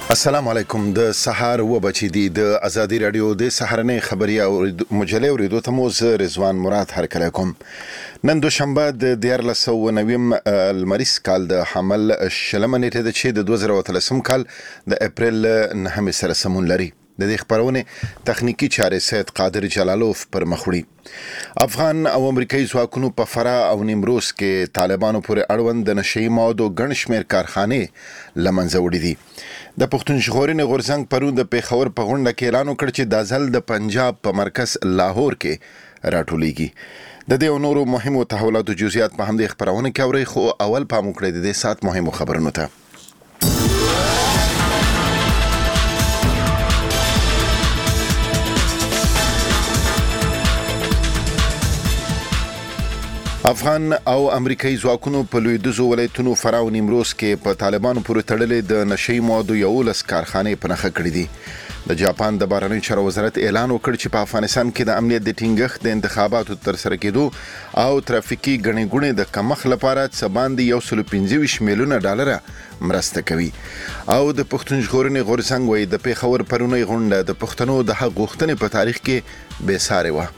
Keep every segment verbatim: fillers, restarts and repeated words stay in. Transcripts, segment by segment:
السلام علیکم. د سهار و بچی دی د ازادي رادیو د سهارنې خبري او مجلې اوریدو ته مو زه رضوان مراد هرکلی کوم. نن دوشنبه د دیارلس سوه نویم لمریز کال د حمل شلمه نیټه ده چې د دوه زره اتلسم کال د اپریل نهمې سره سمون لري. د دې خبرونه تخنیکی چارې سید قادر جلالوف پر مخ وړي. افغان او امریکایي ځواکونو په فراه او نیمروز کې طالبانو پورې اړوند د نشهیي موادو ګڼ شمېر کارخانې له منځه وړي دي. د پښتون ژغورنې غورځنګ پرون د پېښور په غونډه کې اعلان وکړ چې دا ځل د پنجاب په مرکز لاهور کې راټولیږي. د دې او نورو مهمو تحولاتو جزئیات په همدې خبرونه کې اورئ، خو اول پام وکړئ د دې ساعت مهمو خبرونو ته. افغان او امریکایي ځواکونو په لویدیځو ولایتونو فراه او نیمروز کې په طالبانو پورې تړلې د نشهیي موادو یولس کارخانې په نښه کړې دي. د جاپان د بهرنیو چارو وزارت اعلان وکړ چې په افغانستان کې د امنیت د ټینګښت د انتخاباتو ترسره کېدو او ترافیکي ګڼې ګوڼې د کمښت لپاره څه باندې یو سل پنځه ویشت میلیونه ډالره مرسته کوي. او د پښتون ژغورنې غورځنګ وایي د پېښور پرونی غونډه د پښتنو د حق غوښتنې په تاریخ کې بې سارې وه.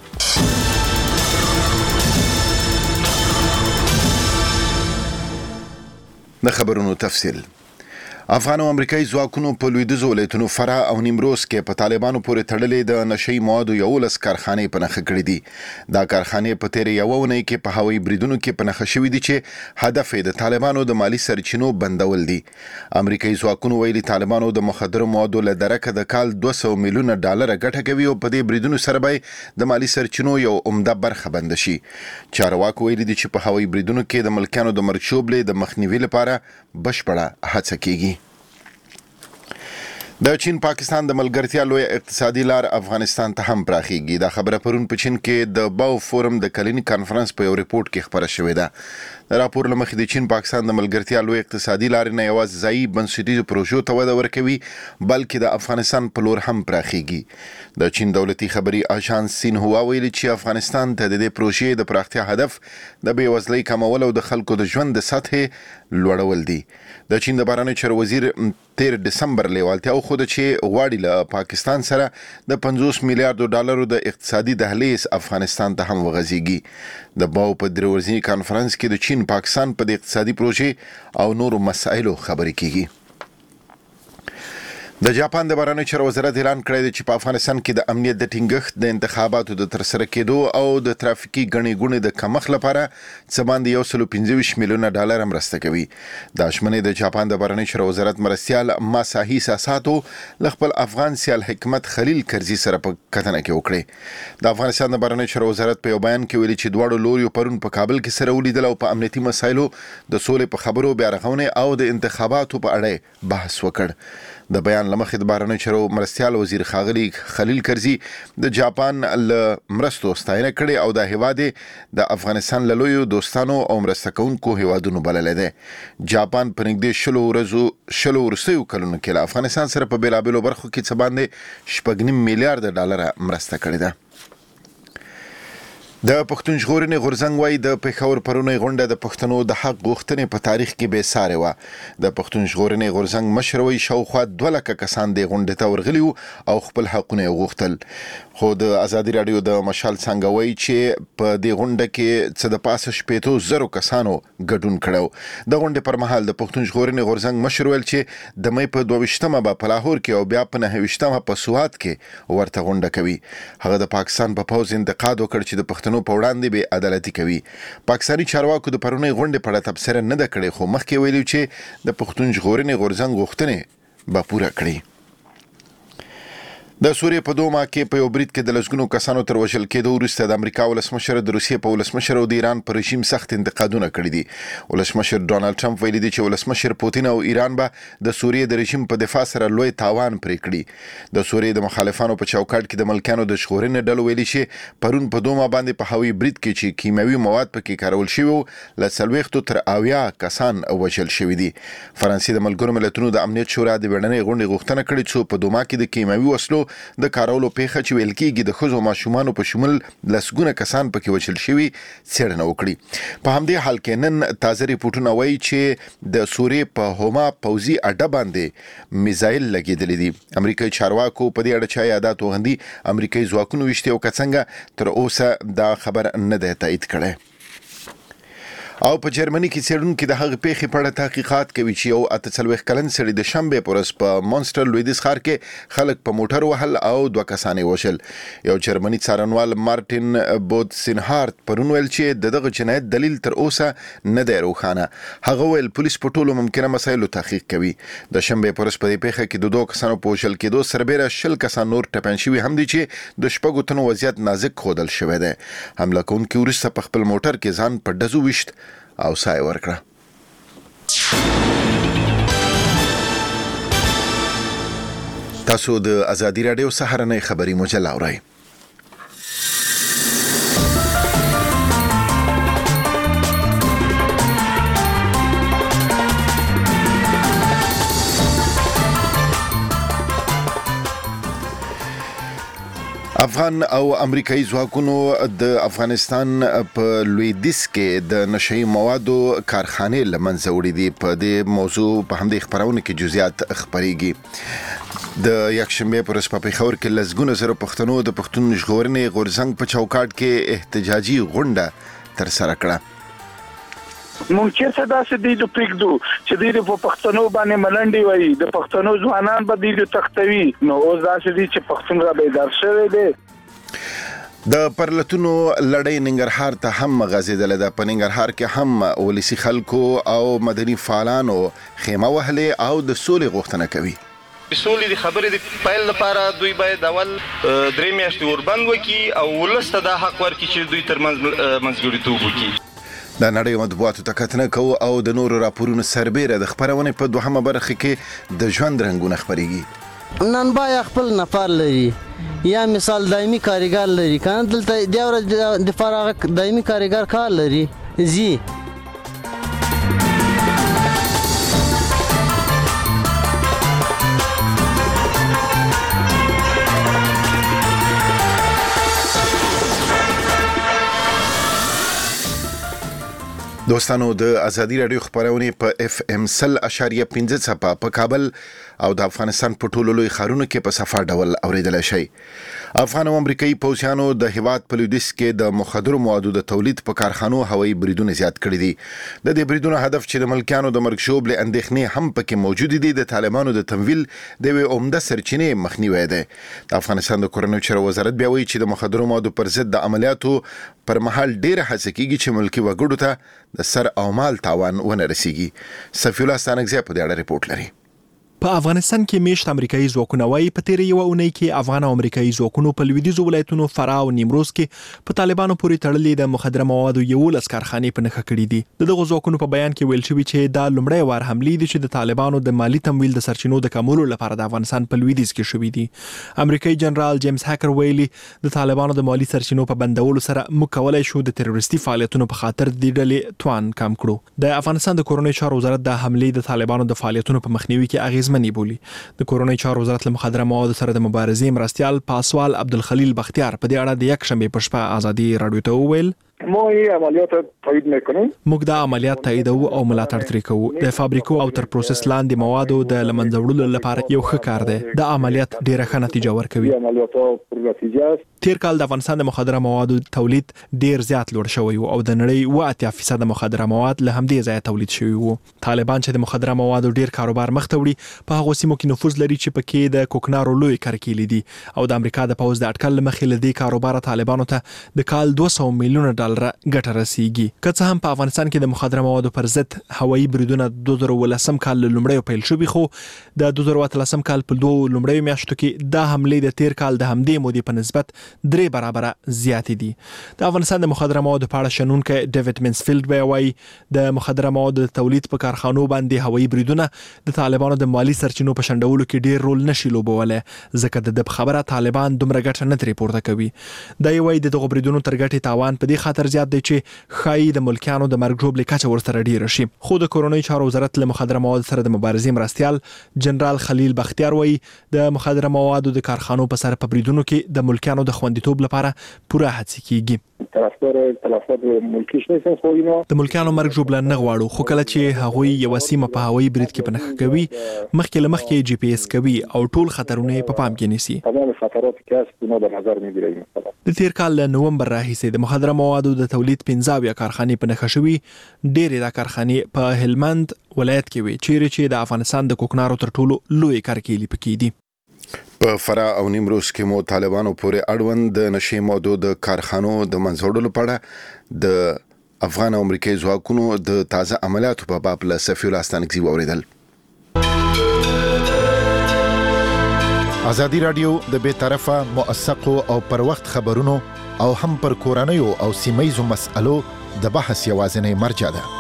د خبرونو تفصیل. افغان او امریکایي ځواکونو په لویدیځو ولایتونو فراه او نیمروز کې په طالبانو پورې تړلې د نشهیي موادو یولس کارخانې په نښه کړې دي. دا کارخانې په تېرې یوه اونۍ کې په هوایي بریدونو کې په نښه شوي دي چې هدف یې د طالبانو د مالي سرچینو بندول دي. امریکایي ځواکونو ویلي طالبانو د مخدرو موادو له درکه د کال دوه سوه میلیونه ډالره ګټه کوي او په دې بریدونو سره به د مالي سرچینو یو عمده برخه بنده شي. چارواکو ویلي دي چې په هوایي بریدونو کې د ملکیانو د مرګ شوبلې د مخنیوي لپاره بشپړه هڅه کیږي. د چین پاکستان د ملګرتیا لوی اقتصادي لار افغانستان ته هم پراخیږي. دا خبره پرون په چین کې د باو فورم د کلینی کانفرنس په یو ریپورت کې خبره شوې ده. د راپور له مخې د چین پاکستان د ملګرتیا لوی اقتصادي لارې نه یوازې ځایي بنسټیزو پروژو ته وده ورکوي بلکې د افغانستان په لور هم پراخیږي. د چین دولتي خبري اژانس سینهوا ویلي چې افغانستان ته د دې پروژې د پراختیا هدف د بېوزلۍ کمول او د خلکو د ژوند د سطحې لوړول دي. د چین د بهرنیو چارو وزیر تیر دسمبر لیوالتیا وښوده چې غواړي له پاکستان سره د پنځوس میلیارډو ډالرو د اقتصادي دهلیز افغانستان ته هم وغځیږي. د باو په درې ورځني کانفرنس کې د چین پاکستان په د اقتصادي پروژې او نورو مسایلو خبرې کیږي. د جاپان د بهرنیو چارو وزارت اعلان کړی دی چې په افغانستان کې د امنیت د ټینګښت د انتخاباتو د ترسره کېدو او د ترافیکي ګڼې ګوڼې د کمښت لپاره څه باندې یو سل پنځه ویشت میلیونه ډالر مرسته کوي. دا شمنې د جاپان د بهرنیو چارو وزارت مرستیال ماساهي ساساتو له خپل افغان سیال حکمت خلیل کرزي سره په کتنه کې وکړې. د افغانستان د بهرنیو چارو وزارت په یو بیان کې ویلي چې دواړو لوریو پرون په کابل کې سره ولیدل او په امنیتي مسایلو د سولې په خبرو بیا رغونې او د انتخاباتو په اړه بحث وکړ. د بیان لمخې د بهرنیو چارو مرستیال وزیر ښاغلي خلیل کرزي د جاپان له مرستو ستاینه کړې او د هیواد د افغانستان له لویو دوستانو او مرسته کوونکو هیوادونو بللی دی. جاپان په نږدې شلو ورځو شلو وروستیو کلونو کې له افغانستان سره په بېلابېلو برخو کې څه باندې شپږ نیم میلیارډ ډالره مرسته کړې ده. د پښتون ژغورنې غورځنګ وایي د پېښور پرونی غونډه د پښتنو د حق غوښتنې په تاریخ کې بې سارې وه. د پښتون ژغورنې غورځنګ مشر وایي شاوخوا دوه لکه کسان دې غونډې ته ورغلي وو او خپل حقونه یې غوښتل. خو د ازادي راډیو د مشال څانګه وایي چې په دې غونډه کې څه د پاسه شپېتو زرو کسانو ګډون کړی. د غونډې پر مهال د پښتون ژغورنې غورځنګ مشر ویل چې د مۍ په دوه ویشتمه به په لاهور کې او بیا په نهه ویشتمه په سوات کې ورته غونډه کوي. هغه د پاکستان په پوځ انتقاد وکړ چې د پښتنو په وړاندې بې عدالتي کوي. پاکستاني چارواکو د پرونی غونډې په اړه تبصره نه ده کړې، خو مخکې ویلي چې د پښتون ژغورنې غورځنګ غوښتنې به پوره کړي. د سوریې په دوما کې په یو برید کې د لسګونو کسانو تر وژل کېدو وروسته د امریکا ولسمشر د روسیې په ولسمشر او د ایران په رژیم سخت انتقادونه کړي دي. ولسمشر ډونالد ټرمپ ویلي دی چې ولسمشر پوتین او ایران به د سوریې د رژیم په دفاع سره لوی تاوان پرې کړي. د سوریې د مخالفانو په چوکاټ کې د ملکیانو د ژغورنې ډلو ویلي چې پرون په دوما باندې په هوایي برید کې چې کیمیاوي مواد پکې کارول شوي وو له څلوېښتو تر اویا کسان وژل شوي دي. فرانسې د ملګرو ملتونو د امنیت شورا د بیړنۍ غونډې غوښتنه کړې څو په دوما کې د کیمیاوي وسلو د کارولو پیښه چې ویل کېږي د ښځو ماشومانو په شمول لسګونه کسان پکې وژل شوي څېړنه وکړي. په همدې حال کې نن تازه ریپورتونه وایي چې د سوریې په هوما پوځي اډه باندې میزایل لګېدلي دي. امریکایي چارواکو په دې اړه چې یادات وغندي امریکایي ځواکونو وشته او کڅنګه تر اوسه دا خبر نه دی تایید کړی. او په جرمني کې څېړونکي د هغه پیښې په اړه تحقیقات کوي چې یو اته څلوېښت کلن سړي د شنبې په ورځ په مونسټر لویدیځ ښار کې خلک په موټر وهل او دوه کسان یې وژل. یو جرمني څارنوال مارټین بودسینهارت پرون ویل چې دغه جنایت دلیل تر اوسه نه دی روښانه. هغه ویل پولیس په ټولو ممکنه مسایلو تحقیق کوي. د شنبې په ورځ په دې پیښه کې د دوه کسانو په وژل کېدو سربېره شل کسان نور ټپیان شوي هم دي چې د شپږو تنو وضعیت نازک ښودل شوی دی. حمله کوونکي وروسته په خپل موټر کې ځان په ډزو ویشت او سای ورکړه. تاسو د ازادي رادیو سهارنۍ خبري مجله اورئ. افغان او امریکایي ځواکونو د افغانستان په لویدیځ کې د نشئی موادو کارخانې لمنځه وړي دي. په دې موضوع په همدې خبرونه کې جزئیات خبريږي. د یکشنبه پر ورځ په پیښور کې لسګونه زره پښتنو د پښتون ژغورنې غورځنګ په چوکاټ کې احتجاجي غونډه تر سره کړه. مونږ چې څه داسې دي د پریږدو چې دوی په پښتنو باندې ملنډي وایي د پښتنو ځوانان به دوی تختوي نو اوس داسې دي چې پښتون را بیدار شوی دی. د پرلتونو لړۍ ننګرهار ته هم غځېدله ده. په ننګرهار کې هم ولسي خلکو او مدني فعالانو خیمه وهلې او د سولې غوښتنه کوي. سولې د خبرې د پیل لپاره دوی باید اول درې میاشتې وربند وکړي او ولس ته دا حق ورکړي چې دوی ترمنځ منځګړیتوب وکړي. د نړۍ مطبوعاتو ته کتنه کوو او د نورو راپورونو سربېره د خبرونې په دوهمه برخه کې د ژوند رنګونه خبريږي. نن بایا خپل نفر لري یا مثال دایمي کارګر لري کنه دلته د ورځ د فراغ دایمي کارګر کار لري زی دوستانو د ازادي رادیو خبرونه په اف ام سل اشاریه پنځه څپه په کابل او د افغانستان په ټولو لوی ښارونو کې په صفه ډول اوریدل شي. افغان او امریکایي پوځیانو د هیواد په لویدیځ کې د مخدرو موادو د تولید په کارخانو هوایي بریدونه زیات کړي دي. د دې بریدونو هدف چې د ملکیانو د مرګ شوب له اندېښنې هم پکې موجود دي د طالبانو د تمویل د یو عمده سرچینې مخنیوي ده. د افغانستان د کورنیو چارو وزارت بیا وایي چې د مخدرو موادو پر ضد د عملیاتو پر مهال ډیره هڅه کیږي چې ملکی وګړو ته د سر او مال تاوان ونه رسیږي. صفی الله ستانکزی په دې اړه ریپورت لري. په افغانستان کې میشت امریکایي ځواکونه وايي په تیر یو اونۍ کې افغان او امریکایي ځواکونو په لویدیځو ولایتونو فراه او نیمروز کې په طالبانو پورې تړلې د مخدره موادو یو لس کارخانې په نښه کړې دي. دغه ځواکونو په بیان کې ویل شوی چې دا لومړی وار حملې دي چې د طالبانو د مالی تمویل د سرچینو د کمولو لپاره د افغانستان په لویدیځ کې شوې دي. امریکایي جنرال جیمز هاکر ویلي د طالبانو د مالی سرچینو په بندولو سره موږ کولای شو د تروریستي فعالیتونو په خاطر د ډلې توان کم کړو. د افغانستان د کورنیو چارو وزارت د حملې د طالبانو د فعالیتونو په مخنیوي کې اغیزمنې بولي. د کورونی چارو وزارت له مخدره موادو سره د مبارزې مرستيال پاسوال عبدالخلیل بختیار په دې اړه د یک شنبه په شپه ازادي رادیو ته وویل ما این عملیات تایید میکنیم. موږ دا عملیات تاییدو او ملاتړ ترې کوو. د فابریکو او تر پروسس لاندې موادو د لمنځه وړلو لپاره یو ښه کار دی. دا عملیات ډیره ښه نتیجه ورکوي. تیر کال د افغانستان د مخدره موادو تولید ډیر زیات لوړ شوی او د نړۍ اوه اتیا فیصد مخدره مواد له همدې ځایه تولید شوی وو. طالبان چې د مخدره موادو ډیر کاروبار مخ ته وړي په هغه سیمو کې نفوذ لري چې پکې د کوکنارو لوی کرکیل دي او د امریکا د پوز د اټکل مخې له دې کاروبار طالبانو ته د کال دوه سوه میلیونه ډالر ګټه رسیږي. که څه هم په افغانستان کې د مخدره موادو پر ضد هوایي بریدونه دوه زره ولسم کال لومړی پیل شوی خو د دوه زره اتلسم کال په دوه لومړی میاشتو کې د حملې د تیر کال د همدې مودې په نسبت درې برابره زیات دي. د افغانستان د مخدره موادو په اړه شنونکو ډیوډ منسفیلد وایي د مخدره موادو د تولید په کارخانو باندې هوایي بریدونه د طالبانو د مالی سرچینو په شندولو کې ډیر رول نشي لوبوله ځکه د خبره طالبان دومره ګټه نه ترې پورته کوي. دا یوه د دغه بریدونو تر ګټې تاوان په دې خاطر خطر زیات دی چې ښایي د ملکیانو د مرګ ژوبلې کچه ورسره ډیره شي. خو د کورنۍ چارو وزارت له مخدره موادو سره د مبارزې مرستیال جنرال خلیل بختیار وایي د مخدره موادو د کارخانو په سر په بریدونو کې د ملکیانو د خوندیتوب لپاره پوره هڅې کیږي. د ملکیانو مرګ ژوبله نه غواړو، خو کله چې هغوی یو سیمه په هوایي برید کې په نښه کوي مخکې له مخکې جی پی ایس کوي او ټول خطرونه یې په پام کې نیسي. د تیر کال له نومبر راهیسې د مخدره موادو د تولید پنځه اویا کارخانې په نښه شوي. ډېرې دا کارخانې په هلمند ولایت کې وي چیرې چې د افغانستان د کوکنارو تر ټولو لوی کرکیلې پکې دي. په فراه او نیمروز کې مو طالبانو پورې اړوند د نشې موادو د کارخانو د منځوړلو په اړه د افغان او امریکایي ځواکونو د تازه عملیاتو په باب له صفي الله ستانکزي واوریدل. ازادي رادیو د بې طرفه موثقو او پر وخت خبرونو او هم پر کورنیو او سیمایي مسألو د بحث یوازینی مرجع ده.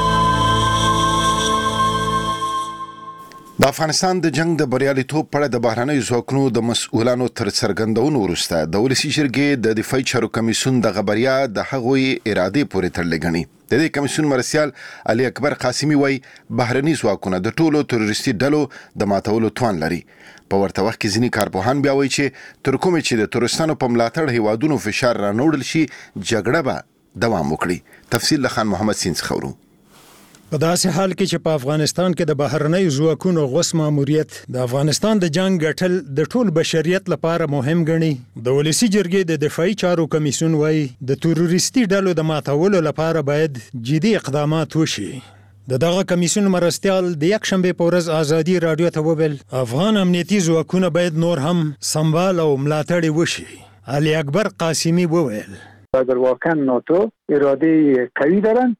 د افغانستان د جنگ د بریالیتوب په اړه د بهرنیو ځواکونو د مسؤلانو تر څرګندونو وروسته د ولسي جرګې د دفاعي چارو کمیسیون د خبریا د هغوی ارادې پورې تړلې ګڼي. د دې کمیسیون مرستیال علي اکبر قاسمي وایي بهرني ځواکونه د ټولو تروریستي ډلو د ماتولو توان لري. په ورته وخت کې ځینې کارپوهان بیا وایي چې تر کومه چې د تروریستانو په ملاتړ هیوادونو فشار رانوړل شي جګړه به دوام وکړي. تفصیل له خان محمد سین څخه. په داسې حال کې چې په افغانستان کې د بهرنیو ځواکونو غوس ماموریت د افغانستان د جنگ ګټل د ټول بشریت لپاره مهم ګڼي، د ولسي جرګې د دفاعي چارو کمیسیون وایي د تروریستي ډلو د ماتولو لپاره باید جدي اقدامات وشي. د دغه کمیسیون مرستیال د یک شنبه په ورځ ازادي رادیو ته وویل افغان امنیتي ځواکونه باید نور هم سمبال او ملاتړ وشي. علي اکبر قاسمي وویل اگر واقعا ناتو اراده قوي دارن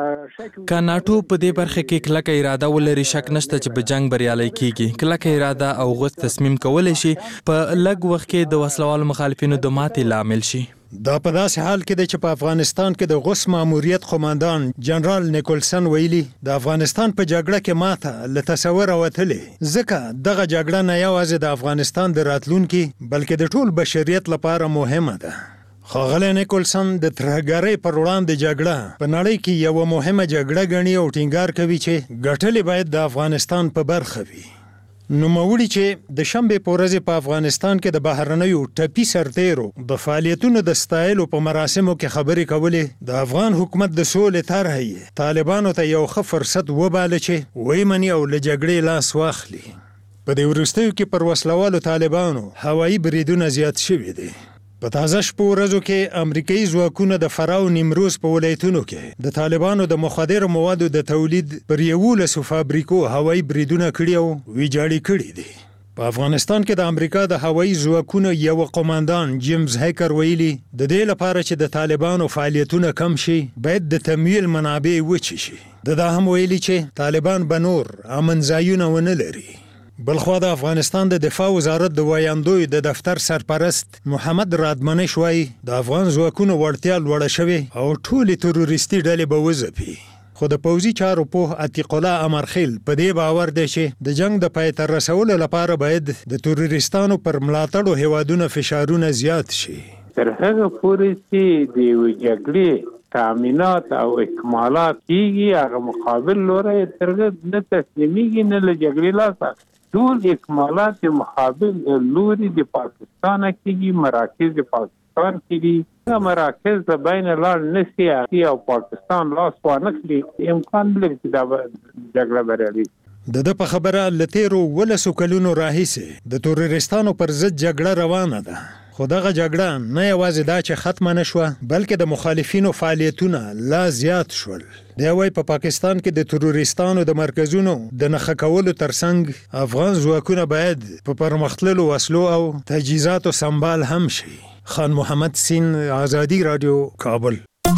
که ناتو په دې برخه کې کلکه اراده ولري شک نشته چې په جنگ بریالي کیږي. کلکه اراده او غوښت تصمیم کولای شي په لږ وخت کې د وسلوالو مخالفینو د ماتې لامل شي. دا په داسې حال کې دی چې په افغانستان کې د غوس ماموریت قوماندان جنرال نیکولسن ویلي د افغانستان په جګړه کې ماته له تصور وتلې، ځکه دغه جګړه نه یوازې د افغانستان د راتلونکي بلکې د ټول بشریت لپاره مهمه ده. ښاغلی نیکولسن د ترهګرۍ پر وړاندې جګړه په نړۍ کې یوه مهمه جګړه ګڼي او ټینګار کوي چې ګټلې باید د افغانستان په برخه وي. نوموړي چې د شنبې په ورځ په افغانستان کې د بهرنیو ټپي سرتیرو د فعالیتونو د ستایلو په مراسمو کې خبرې کولې، د افغان حکومت د سولې طرح یې طالبانو ته یو ښه فرصت وباله چې ویمني او له جګړې لاس واخلي. په دې وروستیو کې پر وسلوالو طالبانو هوایي بریدونه زیات شوي دي. په تازه شپو ورځو کې امریکایي ځواکونه د فراه او نیمروز په ولایتونو کې د طالبانو د مخدرو موادو د تولید پر یولسو فابریکو هوایي بریدونه کړي او ویجاړي کړي دي. په افغانستان کې د امریکا د هوایي ځواکونو یو قوماندان جیمز هیکر ویلي د دې لپاره چې د طالبانو فعالیتونه کم شي باید د تمویل منابع وچي شي. د دا هم ویلي چې طالبان به نور امن ځایونه ونه لري. بلخوا د افغانستان د دفاع وزارت د وایاندوی د دفتر سرپرست محمد رادمنش وایي د افغان ځواکونو وړتیا لوړه شوې او ټولې تروریستي ډلې به وځپي. خو د پوځي چارو پوه عتیق الله امرخیل په دې باور دی چې د جنگ د پای ته رسولو لپاره باید د تروریستانو پر ملاتړو هیوادونو فشارونه زیات شي. تر هغه پورې چې د یوې جګړې تامینات او اکمالات کیږي هغه مقابل لوری ترغه نه تسلیمیږي نه له جګړې لاس ټول اکمالات مقابل لوري د پاکستان کېږي، مراکز د پاکستان کېږي، مراکز د بین لاړ نشي او پاکستان لاس وانخلي امکان لري چې دا جګړه بریالي. د ده په خبره له تیرو ولسو کلونو راهیسې د تروریستانو پر ضد جګړه روانه ده، خو دغه جګړه نه یوازې دا چې ختمه نه شوه بلکې د مخالفینو فعالیتونه لا زیات شول. دی وایي په پاکستان کې د تروریستانو د مرکزونو د نښه کولو ترڅنګ افغان ځواکونه باید په پرمختللو وسلو او تجهیزاتو سمبال هم شي. خان محمد سین، ازادي رادیو، کابل.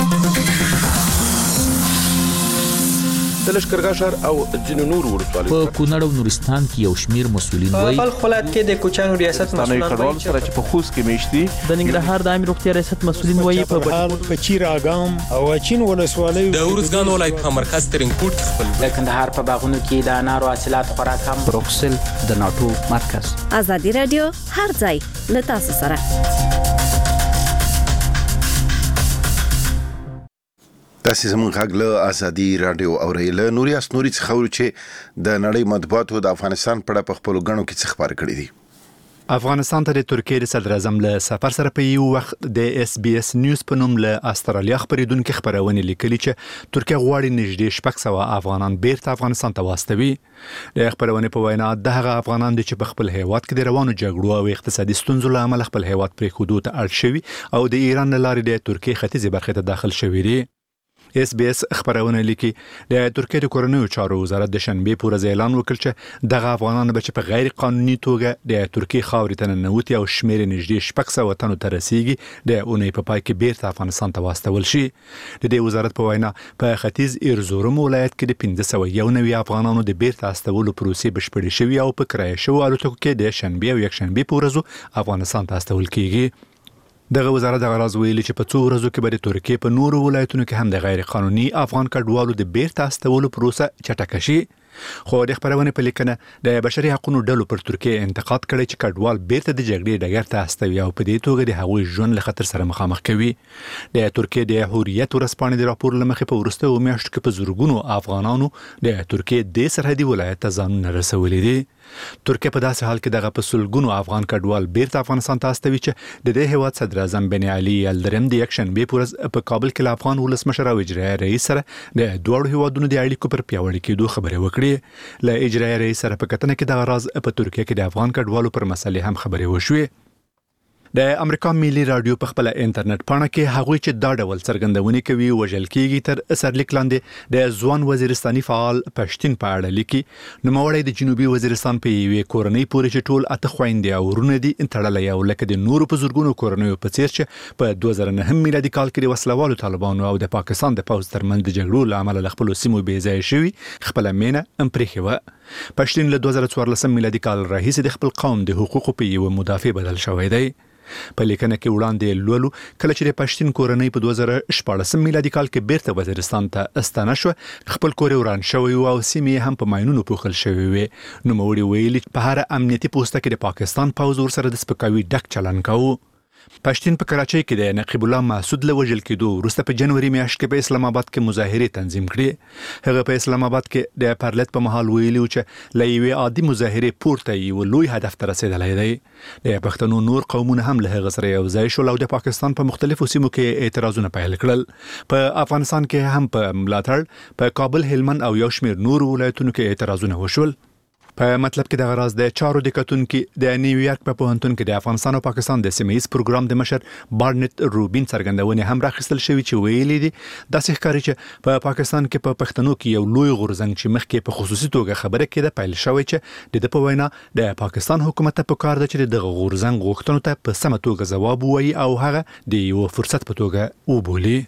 د لشکرګاه ښار او ځینو نورو ولسوالیو په کونړ او نورستان کې یو شمیر مسؤلین وایي په خپل کې د کوچانو ریاست مسؤلین وایي چې په خوست کې میشتي د ننګرهار د عامه روغتیا ریاست مسؤلین وایي په بهال په چیر اګام او اچین ولسوالیو د ورزګان ولایت په مرکز ترینکوټ خپل د کندهار په باغونو کې د انارو حاصلات خوراک هم بروکسل د ناتو مرکز. ازادي رادیو هر ځای له تاسو سره. تاسو زموږ غږ له ازادي رادیو اوریل نوري اسنوري څخه چې د نړۍ مطبوعاتو د افغانستان په اړه په خپل غنو کې څه خبر کړی دي. افغانستان ته د ترکیې د صدر اعظم له سفر سره په یو وخت د اس بي اس نیوز په نوم له استرالیا خبرېدونکو خبرونه لیکلي چې ترکیه غواړي نږدې شپږ سوه افغانان بیرته افغانستان ته واستوي. د خبرونه په وینا د هغه افغانان چې په خپل هیواد کې د روانو جګړو او اقتصادي ستونزو له امله خپل هیواد پرې خودو ته اړ شوي او د ایران له لارې د ترکیې ختیځې برخې ته داخل شوي دي. اس بي اس خبرونه لیکي د ترکیې د کورنیو چارو وزارت د شنبه پورز اعلان وکړ چې دغه افغانان به په غیر قانوني توګه د ترکیې خاورې ته ننوتي او شمیر نږدې شپږ سوه تنو ته رسیږي د اونۍ په پای کې بیرته افغانستان ته واستول شي. د دې وزارت په وینا په ختیځ ارزورم ولایت کې د پنځه سوه یو نوي افغانانو د بیرته استولو پروسې بشپړې شوې او په کرایه شوو الوتکو کې د شنبه او یکشنبه پورز افغانستان ته استول کیږي. دغه وزارت د غراز ویلي چې په څو ورځو کې به د ترکیې په نورو ولایتونو کې هم د غیر قانوني افغان کډوالو د بیرته استولو پروسه چټکه شي. خو د خبرونه په لیکنه د بشري حقوقو ډلو پر ترکیه انتقاد کړی چې کډوال بیرته د جګړې ډګر ته استوي او په دې توګه د هغوی ژوند له خطر سره مخامخ کوي. د ترکیې د حریت ورسپانې د راپور لمخې په وروستیو میاشتو کې په زورګونو افغانانو د ترکیې د سرحدي ولایت ته ځانونه رسولي دي. ترکیه په داسې حال کې دغه په سلګونو افغان کډوال بیرته افغانستان ته استوي چې د دې هیواد صدر اعظم بن علي یلدرم د یکشنبه پورز په کابل کې له افغان ولسمشر او اجرایي رئیس سره د دوه هیوادونو د اړیکو پر پیاوړي کېدو خبرې وکړې. له اجرایي رئیس سره په کتنه کې د غراز په ترکیه کې د افغان کډوالو پر مسلې هم خبرې وشوې. د امریکا ملي رادیو په خپل انټرنیټ پاڼه کې هغوی چې دا ډول څرګندونې کوي وژل کېږي تر سرلیک لاندې د ځوان وزیرستاني فعال پښتون په اړه لیکي. نوموړی د جنوبي وزیرستان په یوې کورنۍ پورې چې ټول اته خويندې او ورونه دي تړلی او لکه د نورو په زورګونو کورنیو په څیر چې په دوه زره نهم میلادي کال کې د وسلوالو طالبانو او د پاکستان د پوځ ترمنځ د جګړو له امله له خپلو سیمو بې ځایه شوي خپله مینه هم پرېښې وه. پښتون له دوه زره څوارلسم میلادي کال راهیسې د خپل قوم د حقوقو په یوه مدافع بدل شوی دی. په لیکنه کې وړاندې لولو کله چې د پښتون کورنۍ په دوه زره شپاړسم میلادي کال کې بیرته وزیرستان ته استانه شو خپل کور وران شوی او سیمې هم په ماینونو پوښل شوی وي. نوموړي ویلي په هر امنیتي پوسټه کې د پاکستان پوځ ورسره د سپکاوي ډک چلن کوي. پښتون په کراچۍ کې د نقیب الله مسعود له وژل کېدو وروسته په جنوري میاشت کې په اسلام آباد کې مظاهرې تنظیم کړې. هغه په اسلام آباد کې د پرلط په محل ویلي چې له یوې عادي مظاهرې پورته یو لوی هدف ته رسیدلی دی. د پښتنو نور قومونه هم له هغه سره یو ځای شول او د پاکستان په مختلفو سیمو کې اعتراضونه پیل کړل. په افغانستان کې هم په ملاتړ په کابل، هلمند او یو شمېر نور ولایتونو کې اعتراضونه وشول. په مطلب کې د غراز د چارو د کتونکو د نیویارک په پوهنتون کې د افغانستان او پاکستان د سیمه‌ایز پروګرام د مشر بارنټ روبین څرګندونې هم راخیستل شوې چې ویلي دي داسې ښکاري چې په پاکستان کې په پښتنو کې یو لوی غورځنګ چې مخکې په خصوصي توګه خبره کېده پیل شوی چې د په وینا د پاکستان حکومت ته پکار ده چې دغه غورځنګ غوښتنو ته په سمه توګه ځواب ووایي او هغه د یو فرصت په توګه وبولي.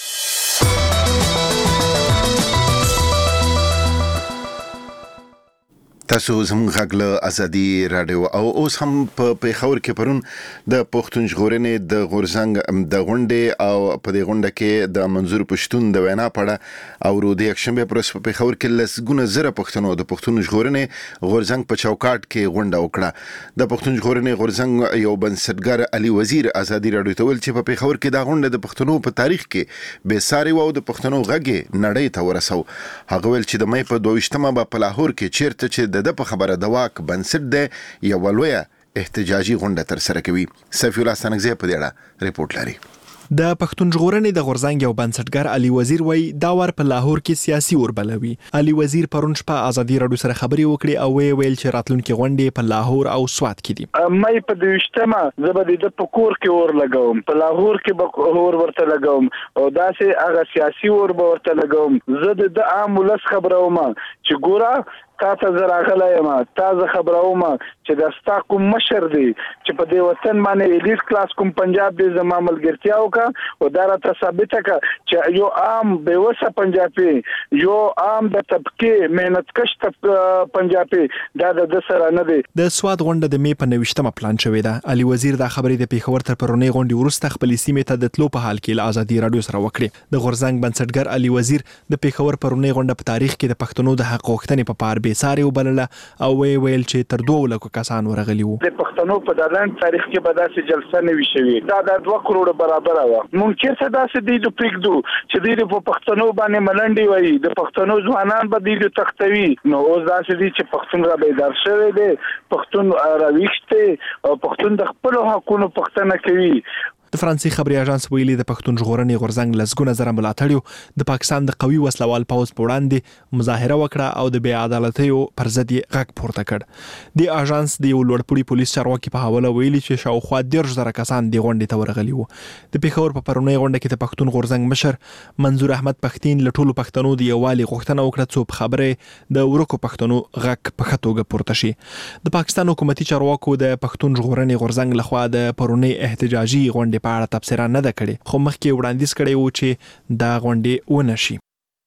تاسو زموږ غږ له ازادي رادیو او اوس هم په پیښور کې پرون د پښتون ژغورنې د غورځنګ د غونډې او په دې غونډه کې د منظور پښتون د وینا پړه او د یکشنبه پر ورځ په پیښور کې لسګونه زره پښتنو د پښتون ژغورنې غورځنګ په چوکاټ کې غونډه وکړه. د پښتون ژغورنې غورځنګ یو بنسټګر علي وزیر ازادي رادیو ته ویل چې په پیښور کې دا غونډه د پښتنو په تاریخ کې بې ساري و او د پښتنو غږ نړۍ ته ورسو. هغه ویل چې د مې په دویشتمه به په لاهور کې چیرته چې د په خبره د واک بنسټ دی یو لوی احتجاجي غونډه تر سره کوي. سفی الله ستانکزی په دې اړه ریپورت لري. د پښتون ژغورنې د غورځنګ یو بنسټګر علي وزیر وای دا ور په لاهور کې سیاسي وربلوي. علي وزیر پرون شپه ازادي رادیو سره خبري وکړي او ویل چې راتلونکي غونډې په لاهور او سوات کې دي. مې په دویشتمه زبدي د پکور کې ور لګوم، په لاهور کې به ور ورته لګوم او داسې هغه سیاسي ور به ورته لګوم. زه د عام ولس خبروم چې ګوره تاسو زراغله یم، تاسو خبروم چې د ستا کوم مشر دی چې په دې وطن باندې الیټ کلاس کوم پنجاب دې زما ملګرتیا وکړه او دا راته ثابته کړه چې یو عام بیوسه پنجابي، یو عام د طبقه مهنتکش پنجابي دا د سره نه دی. د سواد غونډه د می په نوښتمه پلان شوې ده. علي وزیر دا خبرې د پیښور تر پرونی غونډې وروسته خپل سیمې ته د تلو په حال کې له ازادي رادیو سره وکړي. د غورځنګ بنسټګر علي وزیر د پیښور پرونی غونډه په تاریخ کې د پښتنو د حق غوښتنې په پار به بې ساري وبلله او وی ویل چې تر دوه لکو کسان ورغلي وو. د پښتنو په دالان تاریخ کې به داسې جلسه نه وي شوې. دا د دوه کروڑه برابر و. مونږ چیرته داسې دی د پریږدو چې دوی په پښتنو باندې ملنډي وایي، د پښتنو ځوانان به دوی تختوي. نو اوس داسې دی چې پښتون را بیدار شوی دی، پښتون راویښ دی او پښتون د خپل حقونو پوښتنه کوي. د فرانسې خبري اژانس ویلي د پښتون ژغورنې غورځنګ لسګونه زره ملاتړیو د پاکستان د قوي وسلوال پوځ په وړاندې مظاهره وکړه او د بې عدالتیو پر ضد یې غږ پورته کړ. د اژانس د یو لوړپوړي پولیس چارواکي په حواله ویلي چې شاوخوا دېرش زره کسان د غونډې ته ورغلي وو. د پېښور په پرونۍ غونډه کې د پښتون غورځنګ مشر منظور احمد پښتين له ټولو پښتنو د یووالي غوښتنه وکړه څو په خبره د ورکو پښتنو غږ په ښه توګه پورته شي. د پاکستان حکومتي چارواکو د پښتون ژغورنې غورځنګ لخوا د پرونۍ احتجاجي غونډې په اړه تبصره نه ده کړې، خو مخکې وړاندیز کړی و چې دا غونډې ونه شي.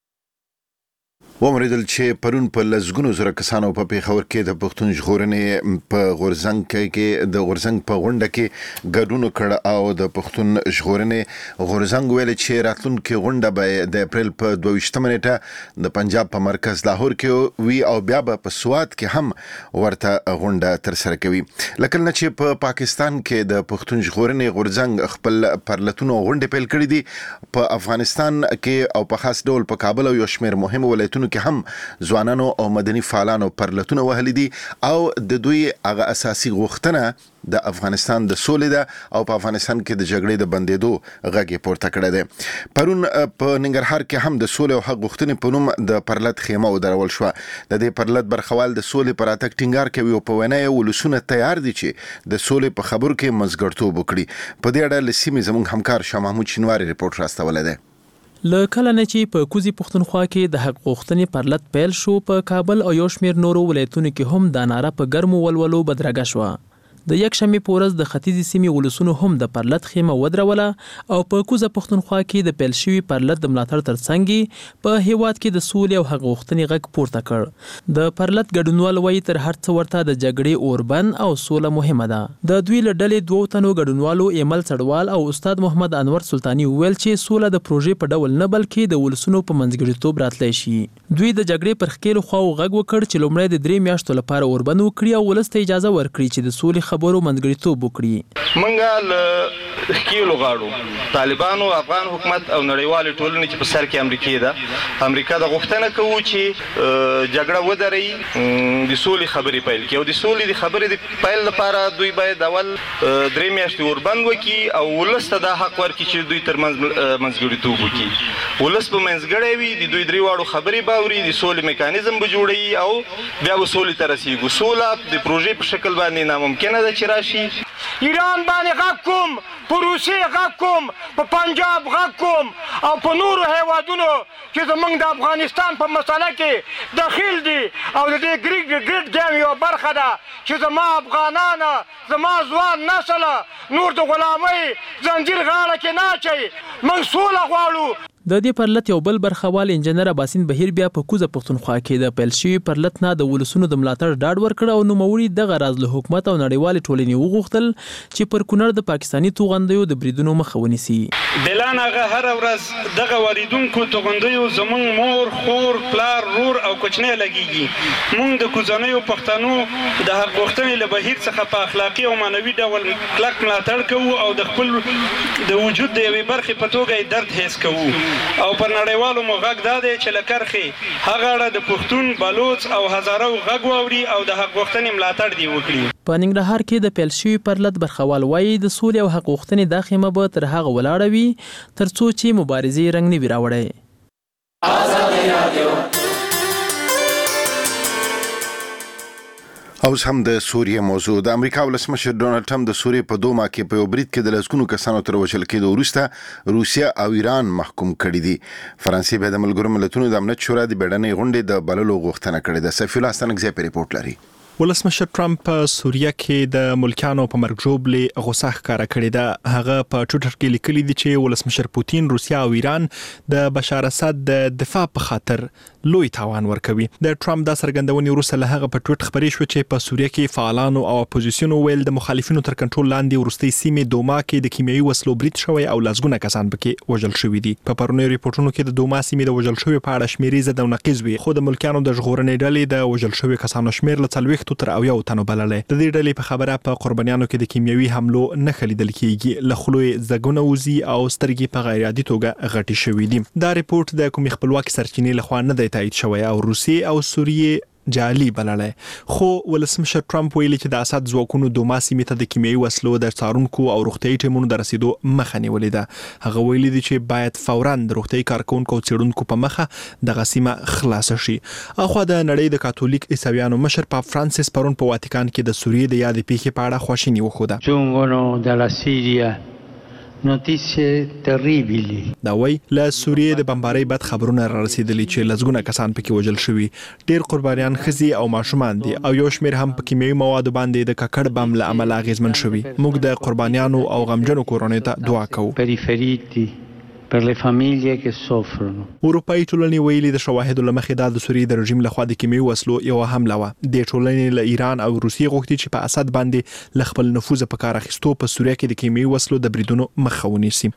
ومریدل چې پرون په لسګونو زره کسانو په پیښور کې د پښتون ژغورنې په غورځنګ کې د غورځنګ په غونډه کې ګډون کړ او د پښتون ژغورنې غورځنګ ویل چې راتلونکي غونډه به د اپریل په دوه ویشتمه نیټه د پنجاب په مرکز لاهور کې وی او بیا به په سوات کې هم ورته غونډه تر سره کوي. لکه نه چې په پاکستان کې د پښتون ژغورنې غورځنګ خپل پرلتونو غونډه پیل کړې دي، په افغانستان کې او په خاص ډول په کابل او یو شمېر مهم ولایتونو کې هم ځوانانو او مدني فعالانو پرلتونه وهلي دي او د دوی هغه اساسي غوښتنه د افغانستان د سولې ده او په افغانستان کې د جګړې د بندېدو غږ پورته کړی دی. پرون په ننګرهار کې هم د سولې او حق غوښتنې په نوم د پرلت خیمه ودرول شوه. د دې پرلت برخوال د سولې پر اتک ټینګار کوي او په وینا یې ولسونه تیار دي چې د سولې په خبرو کې منځګړتوب وکړي. په دې اړه له سیمې زموږ همکار شاه محمود شینواری رپورټ راستولی دی. له کله نه چې په کوزي پښتونخوا کې د حق غوښتنې پرلت پیل شو، په کابل او یو شمېر نورو ولایتونو کې هم دا ناره په ګرمو ولولو بدرګه شوه. د یک شنبې په ورځ د ختیځې سیمې ولسونو هم د پرلت خیمه ودروله او په کوزه پښتونخوا کې د پیل شوي پرلت د ملاتړ ترڅنګ په هیواد کې د سولې او حق غوښتنې غږ پورته کړ. د پرلت ګډونوال وایي تر هر څه ورته د جګړې اوربند او سوله مهمه ده. د دوی له ډلې دوو تنو ګډونوالو ایمل څړوال او استاد محمد انور سلطاني وویل چې سوله د پروژې په ډول نه بلکې د ولسونو په منځګړیتوب راتلی شي. دوی د جګړې پر ښکېلو خواو غږ وکړ چې لومړی د درې میاشتو لپاره اوربند وکړي او ولس ته اجازه ورکړي چې د سولې خبرو منځګړیتوب وکړي. منګه له ښکېلو غاړو طالبانو افغان حکومت او نړیوال ټولنې چې په سر کې امریکا ده، امریکا د غوښتنه کوي چې جګړه ودري، د سولې خبرې پیل کړي او د سولې د خبرې د پیل لپاره دوی باید اول درې میاشتې اوربند وکړي او ولس ته دا حق ورکړي چې دوی ترمنځ منځګړیتوب وکړي. ولس به منځګړی وي، د دوی درې واړو خبرې به اوري، د سولې میکانیزم به جوړوي او بیا به سولې ته رسیږو. سوله د پروژې په شکل باندې ناممکنه ده چې راشي. ایران باندې غږ کوم، په روسیې غږ کوم، په پنجاب غږ کوم او په نورو هیوادونو چې زموږ د افغانستان په مسله کې دخیل دي او د دې ګریډ ګریډ ګیم یو برخه ده چې زما افغانان، زما ځوان نسل نور د غلامۍ زنجیر غاړه کې نه اچوي. موږ سوله غواړو. د دې پرلت یو بل برخوال انجنیر اباسین بهیر بیا په کوزه پښتونخوا کې د پیل شوي پرلت نه د ولسونو د ملاتړ ډاډ ورکړ او نوموړي دغه راز له حکومت او نړیوالې ټولنې وغوښتل چې پر کونړ د پاکستاني توغندیو د بریدونو مخه ونیسي. بلان هغه هر ورځ دغه واردونکو توغندیو زموږ مور، خور، پلار، رور او کوچنی لګیږي. موږ د کوزنیو پښتنو د حق غوښتنې له بهیر څخه په اخلاقي او معنوي ډول کلک ملاتړ کوو او د خپل د وجود د یوې برخې په توګه یې درد حس کوو. او پر نړیوالو مو غږ دا دی چې له کرښې هغه اړه د پښتون، بلوچ او هزارو غږ واوري او د حق غوښتنې ملاتړ دې وکړي. په ننګرهار کې د پیل شوي پرلت برخوال وایي د سولې او حق غوښتنې دا خیمه به تر هغه ولاړه وي تر څو چې مبارزې رنګ نه وي راوړی. اوس هم د سوریې موضوع. د امریکا ولسمشر ډونالډ ټرمپ د سوریې په دوما کې په یو برید کې د لسګونو کسانو تر وژل کېدو وروسته روسیه او ایران محکوم کړي دي. فرانسې به د ملګرو ملتونو د امنیت شورا د بیړنۍ غونډې د بللو غوښتنه کړې ده. سفیر الله ستانکزی په ریپورت لري. ولسمشر ټرمپ په سوریه کې د ملکانو په مرګ ژوبلې غوسه ښکاره کړې ده. هغه په ټویټر کې لیکلي دي چې ولسمشر پوتین روسیا او ایران د بشار اسد د دفاع په خاطر لوی تاوان ورکوي. د ټرمپ د څرګندونې وروسته له هغه په ټویټر خبرې شو چې په سوریه کې فعالانو او اپوزیسیون ویل د مخالفینو تر کنټرول لاندې ورستۍ سیمې دوما کې د کیمیاوي وسلو برید شوی او لسګونه کسان پکې وژل شوي دي. په پرونیو ریپورتونو کې د دوما سیمې د وژل شوي په اړه شمیرې زده او نقیض وي، خو د ملکانو د ژغورنې ډلې د وژل شوي کسانو شمیر له څلوېښتو تر اویاو تنو بللی. د دې ډلې په خبره په قربانیانو کې د کیمیاوي حملو نښې لیدل کېږي، له خولو یې ځګونه وځي او سترګې په غیر عادي توګه غټې شوي دي. دا ریپورت د کومې خپلواکي سرچینې لخوا نه دی تایید شوی او روسیې او سوریې جعلي بللی. خو ولسمشر ټرمپ ویلي چې د اسد ځواکونو دوما سیمې ته د کیمیاوي وسلو د څارونکو او روغتیايي ټیمونو د رسیدو مخه نیولې ده. هغه ویلي دي چې باید فوراً د روغتیايي کارکونکو او څېړونکو په مخه دغه سیمه خلاصه شي. اخوا د نړۍ د کاتولیک عیسویانو مشر پاپ فرانسیس پرون په واتیکان کې د سوریې د یادې پیښې په اړه خواشیني وښوده. giungono dalla Siria notizie terribili. دا وای له سوریې د بمبارۍ بد خبرونه را رسیدلي چې لسګونه کسان پکې وژل شوي، ډیر قربانیان ښځې او ماشومان دي او یو شمیر هم په کیمیاوي موادو باندې د ککړ بم له امله اغیزمن شوي. موږ د قربانیانو او غمجنو کورنیو ته دعا کوو. per le famiglie che soffrono. اروپایي ټولنې ویلي د شواهدو له مخې دا د سوریې د رژیم لخوا د کیمیاوي وسلو یو حمله وه. د ټولنې له ایران او روسیې غوښتي چې په اسد باندې له خپل نفوذ په کار اخیستو په سوریه کې د کیمیاوي وسلو د بریدونو مخه ونیسي.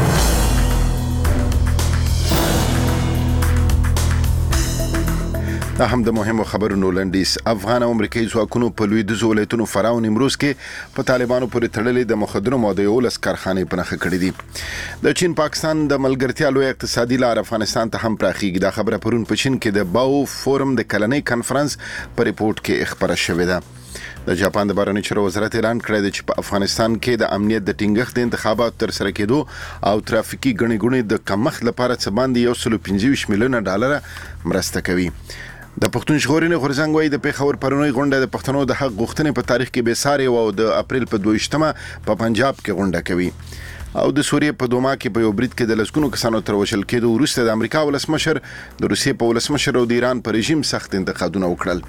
دا هم د مهمو خبرونو لنډیز. افغان او امریکایي ځواکونو په لویدیځو ولایتونو فراه او نیمروز کې په طالبانو پورې تړلې د مخدرو موادو یولس کارخانې په نښه کړې دي. د چین پاکستان د ملګرتیا لوی اقتصادي لار افغانستان ته هم پراخیږي. دا خبره پرون په چین کې د باو فورم د کلنۍ کنفرانس په ریپورت کې خبره شوې ده. د جاپان د بهرنیو چارو وزارت اعلان کړی دی چې په افغانستان کې د امنیت د ټینګښت د انتخاباتو تر سره کېدو او ترافیکي ګڼې ګوڼې د کمښت لپاره څه باندې یو سل پنځه ویشت میلیونه ډالره مرسته کوي. د پښتون ژغورنې غورځنګ وايي د پیښور پرونی غونډه د پښتنو د حق غوښتنې په تاریخ کې بې ساري او د اپریل په دوه ویشتمه په پنجاب کې غونډه کوي. او د سوریې په دوما کې په یو برید کې د لسګونو کسانو تر وژل کېدو وروسته د امریکا ولسمشر د روسیې په ولسمشر او د ایران په رژیم سخت انتقادونه وکړل.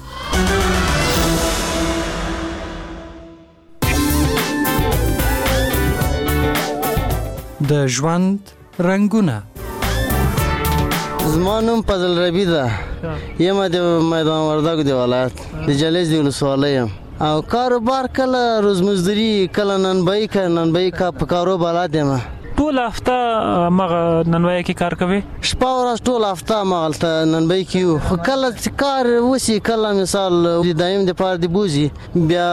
د ژوند رنگونه. زما نوم فضل ربی ده، یم د میدان وردګو د ولایت د جلیز د ولسوالۍ یم او کاروبار کله روزمزدوري کله ننبایی که ننبایی که په کاروبار یم. ټول هفته مغه ننبایی کې کار کوي؟ شپه ورځ ټول هفته مغه ننبایی کې یو، خو کله کار وسی کله مثال د دایم د پاره د بوزي بیا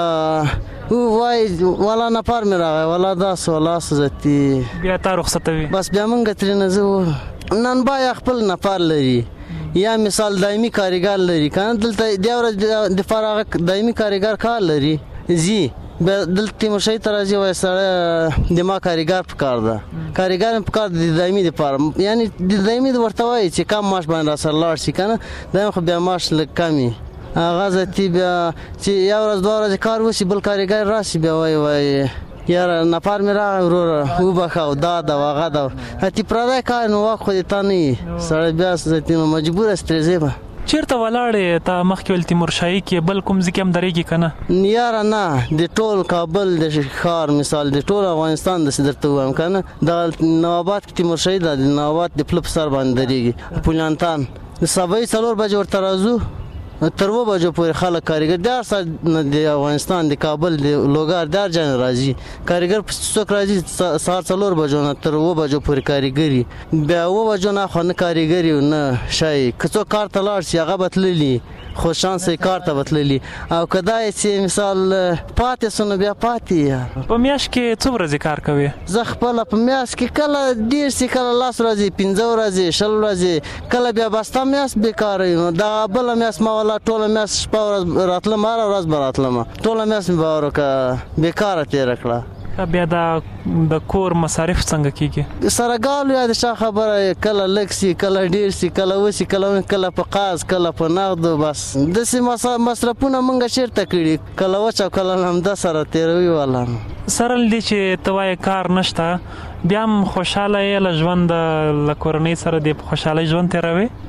وای ولا نفر مې راغی ولا داس ولا سزتي بیا تا رخصتوي بس بیا مونږ ترې نه زه نن با خپل نفر لري یا مثال دایمي کارګر لري کنه دلته د ورځ د فراغ دایمي کارګر کار لري زی دلته تیمورشاهي ترازی وای سره د ما کارګر په کار ده کارګر په کار د دایمي د پاره یعنی د دایمي د ورته وای چې کم معاش باندې سره لاړ شي کنه دایم خو بیا معاش لږ کمی غزتی بیا چې یو ورځ دوه ورځې کار وشي بل کارګر راشي بیا وای وای یاره نفر مې راغی وروره وبخښه او دا ده او هغه ده هتې پردی کار نو واک خو دې تا نه وي سړی بیا زتي نو مجبوره سي ترې ځې به. چیرته ولاړې ته مخکې ویل تیمورشاهي کې بل کوم ځای کې هم درېږي که نه؟ یاره نه د ټول کابل د ښار مثال د ټول افغانستان داسې درته ووایم که نه دغه نواباد کې تیمورشاهي ده د نواباد د پله په سر باندې درېږي پولانتان د سبایي څلور بجې ورته راځو تر اوه بجو پورې خلک کارګر د هر ساعت د افغانستان د کابل د لوګر د هر ځای نه راځي کارګر څوک راځي سهار څلور بجو نه تر اوه بجو پورې کارګر وي بیا اوه بجو نه خو نه کارګر وي نه شی که څوک کار ته لاړ شي هغه به تللي خو شانس یې کار ته به تللي او که دا یې چې مثال پاتې سو نو بیا پاتې. په میاشت کې څو ورځې کار کوې؟ زه خپله په میاشت کې کله ډېر سي کله لس ورځې پنځه ورځې شل ورځې کله بیا بسته میاشت بېکاره وي نو دغه بله میاشت ما ولا ټوله میاشت شپه ورځ راتلم هره ورځ به راتلم ټوله میاشت مې به وروکه بېکاره تېره کړه. بیا دا د کور مصارف څنګه کیږي؟ سره ګالو یا د شا خبره کله لږ سي کله ډېر سي کله وسي کله کله په قاز کله په نغدو بس داسې مصرفونه مونږ چېرته کړي کله وچ او کله همدا سره تېروي والا. سره له دې چې ته وایې کار نشته بیا هم خوشحاله یې له ژوند له کورنۍ سره د خوشحالۍ ژوند تېروې؟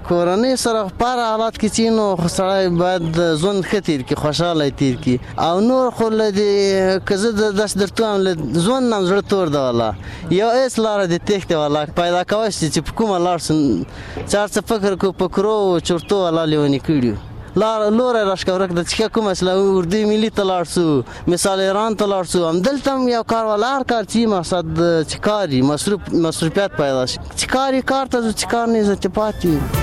کورنۍ سره په حالات کې چې نو سړی باید ژوند ښه تیر کړي، خوشحاله تیر کړي. او نور خو له دې که زه داسې درته وایم له ژوند نه زړه تور ده والا، یو هېڅ لاره د تېښتې والا پیدا کوی شي چې په کومه لاړ شو. چې هر څه فکر کړو په کرو چورتو والا لیوني کړي لار لوری راشکه ورک د چې کومه اصله اردوی ملي ته لاړ شو، مثال ایران ته لاړ شو. همدلته هم یو کار والا هر کار چې مقصد چې کار وي مصروف مصروفیت پیدا شي، چې کار یې کار ته ځو، چې کار نه یې چې پاتې یو.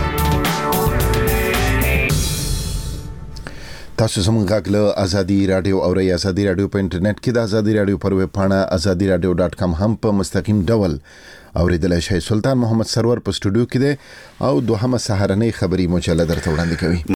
تاسو زموږ غږ له ازادي رادیو اورئ. ازادي رادیو په انټرنیټ کې د ازادي رادیو پر ویب پاڼه ازادي رادیو ډاټ کام هم په مستقیم ډول اوریدلای شئ. سلطان محمد سرور په سټوډیو کې دی او دوهمه سهارنۍ خبري مجله درته وړاندې کوي.